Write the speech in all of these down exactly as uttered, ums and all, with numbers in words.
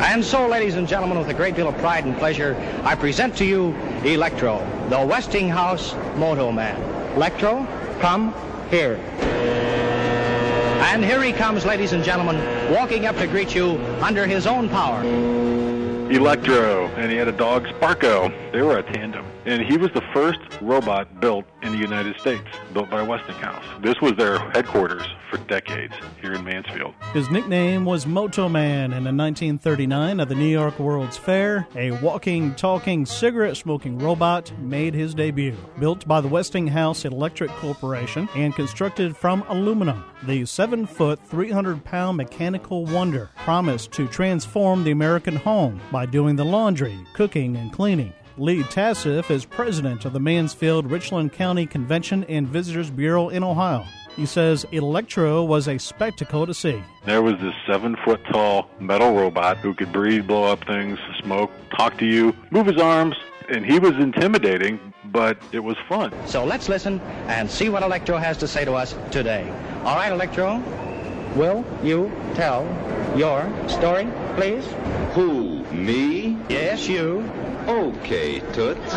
And so, ladies and gentlemen, with a great deal of pride and pleasure, I present to you Electro, the Westinghouse Moto Man. Electro, come here. And here he comes, ladies and gentlemen, walking up to greet you under his own power. Electro, and he had a dog, Sparko. They were a tandem. And he was the first robot built in the United States, built by Westinghouse. This was their headquarters for decades here in Mansfield. His nickname was Moto Man, and in nineteen thirty-nine at the New York World's Fair, a walking, talking, cigarette-smoking robot made his debut. Built by the Westinghouse Electric Corporation and constructed from aluminum, the seven-foot, three hundred pound mechanical wonder promised to transform the American home by doing the laundry, cooking, and cleaning. Lee Tassif is president of the Mansfield-Richland County Convention and Visitors Bureau in Ohio. He says Electro was a spectacle to see. There was this seven-foot-tall metal robot who could breathe, blow up things, smoke, talk to you, move his arms, and he was intimidating, but it was fun. So let's listen and see what Electro has to say to us today. All right, Electro, will you tell your story, please? Who, me? Yes, you. Okay, Toots.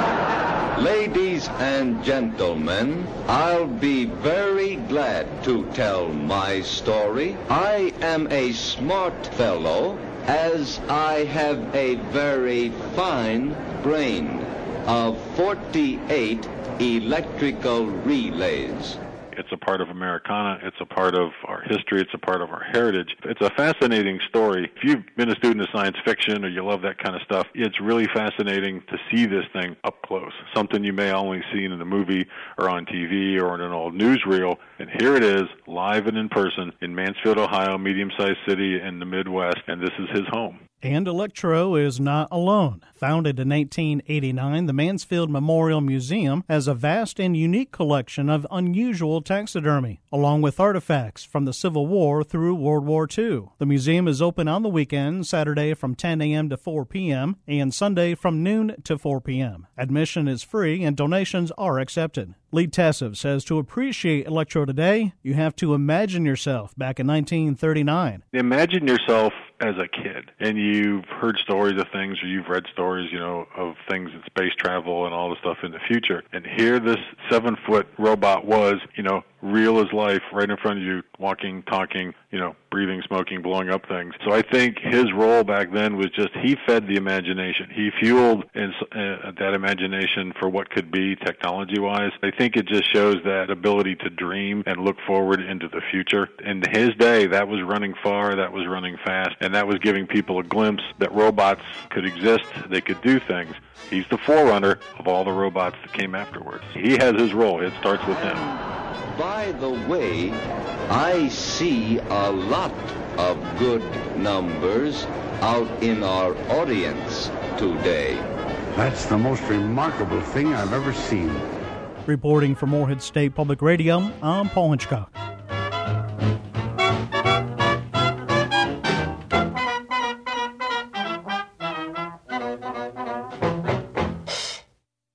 Ladies and gentlemen, I'll be very glad to tell my story. I am a smart fellow, as I have a very fine brain of forty-eight electrical relays. It's a part of Americana. It's a part of our history. It's a part of our heritage. It's a fascinating story. If you've been a student of science fiction or you love that kind of stuff, it's really fascinating to see this thing up close, something you may only see in a movie or on T V or in an old newsreel. And here it is, live and in person in Mansfield, Ohio, medium-sized city in the Midwest, and this is his home. And Electro is not alone. Founded in eighteen eighty-nine, the Mansfield Memorial Museum has a vast and unique collection of unusual taxidermy, along with artifacts from the Civil War through World War Two. The museum is open on the weekend, Saturday from ten a.m. to four p.m., and Sunday from noon to four p.m. Admission is free and donations are accepted. Lee Tassif says to appreciate Electro today, you have to imagine yourself back in nineteen thirty-nine. Imagine yourself as a kid, and you've heard stories of things, or you've read stories, you know, of things in space travel and all the stuff in the future. And here this seven-foot robot was, you know, real as life, right in front of you, walking, talking, you know, breathing, smoking, blowing up things. So I think his role back then was just he fed the imagination. He fueled in, uh, that imagination for what could be technology-wise. I think it just shows that ability to dream and look forward into the future. In his day, that was running far, that was running fast, and that was giving people a glimpse that robots could exist, they could do things. He's the forerunner of all the robots that came afterwards. He has his role. It starts with him. By the way, I see a lot of good numbers out in our audience today. That's the most remarkable thing I've ever seen. Reporting for Morehead State Public Radio, I'm Paul Hitchcock.